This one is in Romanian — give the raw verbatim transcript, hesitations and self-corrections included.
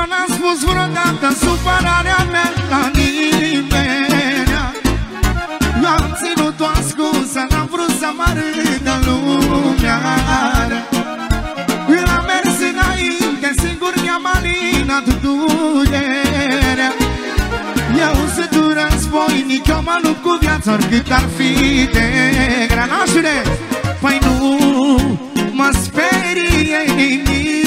Eu n-am spus vreodată supărarea mea la nimeni. Eu am ținut-o ascunsă, n-am vrut să mă râdă lumea. Eu am mers înainte, singur mi-am alinat durerea. Eu sunt un războinic, eu mă lupt cu viața oricât ar fi de grea. Nașule, păi nu mă sperie nimic.